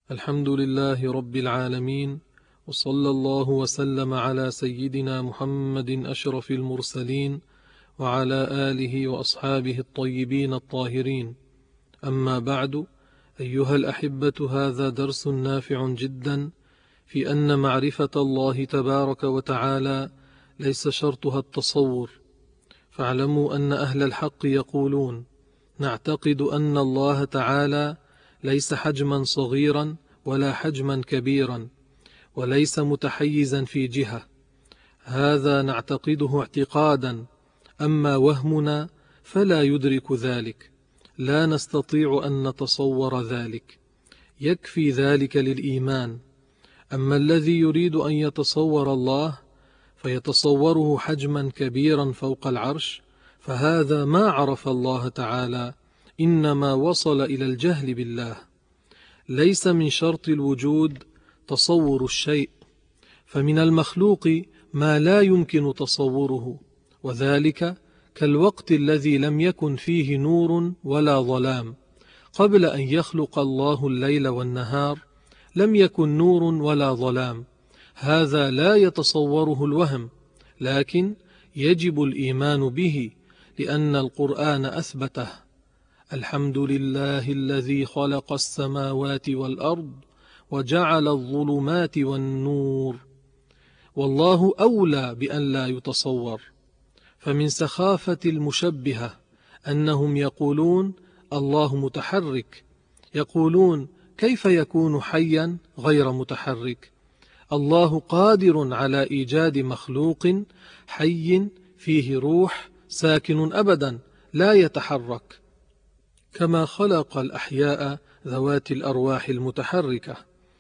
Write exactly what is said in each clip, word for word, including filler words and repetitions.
الحمد لله رب العالمين، وصلى الله وسلم على سيدنا محمد أشرف المرسلين وعلى آله وأصحابه الطيبين الطاهرين. أما بعد، أيها الأحبة، هذا درس نافع جدا في أن معرفة الله تبارك وتعالى ليس شرطها التصور. فاعلموا أن أهل الحق يقولون: نعتقد أن الله تعالى ليس حجما صغيرا ولا حجما كبيرا، وليس متحيزا في جهة. هذا نعتقده اعتقادا، أما وهمنا فلا يدرك ذلك، لا نستطيع أن نتصور ذلك، يكفي ذلك للإيمان. أما الذي يريد أن يتصور الله فيتصوره حجما كبيرا فوق العرش، فهذا ما عرف الله تعالى، إنما وصل إلى الجهل بالله. ليس من شرط الوجود تصور الشيء، فمن المخلوق ما لا يمكن تصوره، وذلك كالوقت الذي لم يكن فيه نور ولا ظلام. قبل أن يخلق الله الليل والنهار لم يكن نور ولا ظلام، هذا لا يتصوره الوهم، لكن يجب الإيمان به لأن القرآن أثبته: الحمد لله الذي خلق السماوات والأرض وجعل الظلمات والنور. والله أولى بأن لا يتصور. فمن سخافة المشبهة أنهم يقولون الله متحرك، يقولون: كيف يكون حيا غير متحرك؟ الله قادر على إيجاد مخلوق حي فيه روح ساكن أبدا لا يتحرك، كما خلق الأحياء ذوات الأرواح المتحركة.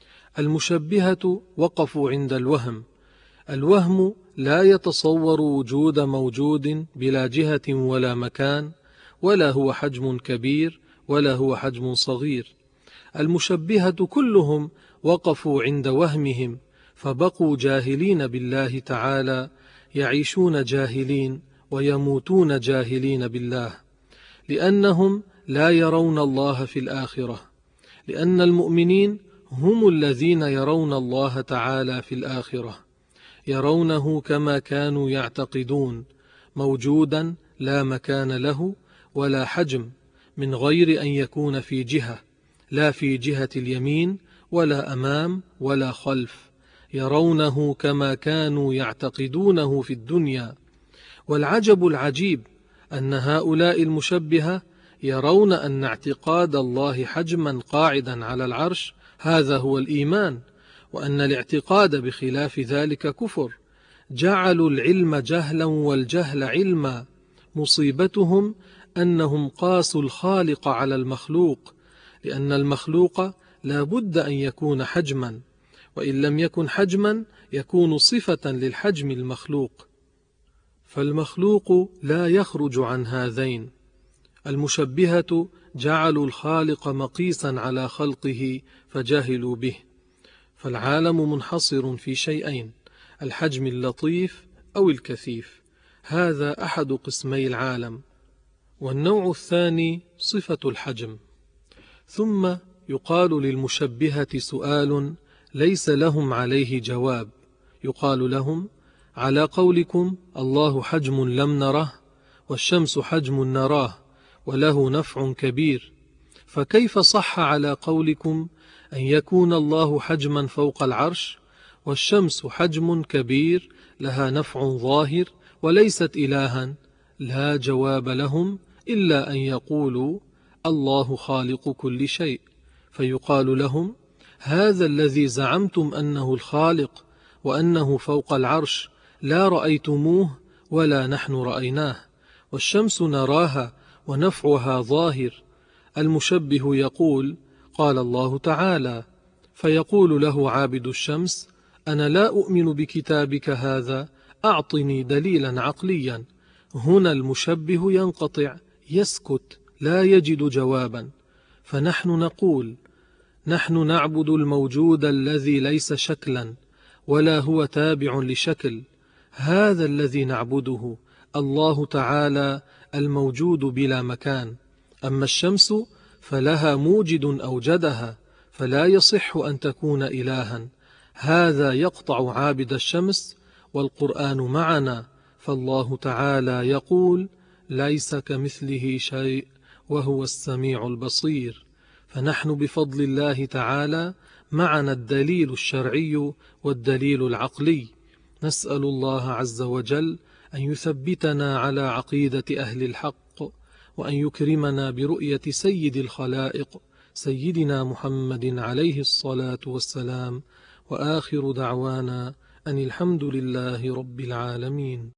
المشبهة وقفوا عند الوهم. الوهم لا يتصور وجود موجود بلا جهة ولا مكان، ولا هو حجم كبير ولا هو حجم صغير. المشبهة كلهم وقفوا عند وهمهم، فبقوا جاهلين بالله تعالى، يعيشون جاهلين ويموتون جاهلين بالله، لأنهم لا يرون الله في الآخرة، لأن المؤمنين هم الذين يرون الله تعالى في الآخرة، يرونه كما كانوا يعتقدون، موجودا لا مكان له ولا حجم، من غير أن يكون في جهة، لا في جهة اليمين ولا أمام ولا خلف، يرونه كما كانوا يعتقدونه في الدنيا. والعجب العجيب أن هؤلاء المشبهة يرون أن اعتقاد الله حجما قاعدا على العرش هذا هو الإيمان، وأن الاعتقاد بخلاف ذلك كفر. جعلوا العلم جهلا والجهل علما. مصيبتهم أنهم قاسوا الخالق على المخلوق، لأن المخلوق لا بد أن يكون حجما، وإن لم يكن حجما يكون صفة للحجم المخلوق، فالمخلوق لا يخرج عن هذين. المشبهة جعلوا الخالق مقيسا على خلقه فجهلوا به. فالعالم منحصر في شيئين: الحجم اللطيف أو الكثيف، هذا أحد قسمي العالم. والنوع الثاني صفة الحجم. ثم يقال للمشبهة سؤال ليس لهم عليه جواب، يقال لهم: على قولكم الله حجم لم نره، والشمس حجم نراه وله نفع كبير، فكيف صح على قولكم أن يكون الله حجما فوق العرش، والشمس حجم كبير لها نفع ظاهر وليست إلها؟ لا جواب لهم إلا أن يقولوا الله خالق كل شيء. فيقال لهم: هذا الذي زعمتم أنه الخالق وأنه فوق العرش لا رأيتموه ولا نحن رأيناه، والشمس نراها ونفعها ظاهر. المشبه يقول: قال الله تعالى، فيقول له عابد الشمس: أنا لا أؤمن بكتابك هذا، أعطني دليلا عقليا. هنا المشبه ينقطع، يسكت، لا يجد جوابا. فنحن نقول: نحن نعبد الموجود الذي ليس شكلا ولا هو تابع لشكل، هذا الذي نعبده، الله تعالى الموجود بلا مكان. أما الشمس فلها موجد أوجدها، فلا يصح أن تكون إلها، هذا يقطع عابد الشمس. والقرآن معنا، فالله تعالى يقول: ليس كمثله شيء وهو السميع البصير. فنحن بفضل الله تعالى معنا الدليل الشرعي والدليل العقلي. نسأل الله عز وجل أن يثبتنا على عقيدة أهل الحق، وأن يكرمنا برؤية سيد الخلائق سيدنا محمد عليه الصلاة والسلام. وآخر دعوانا أن الحمد لله رب العالمين.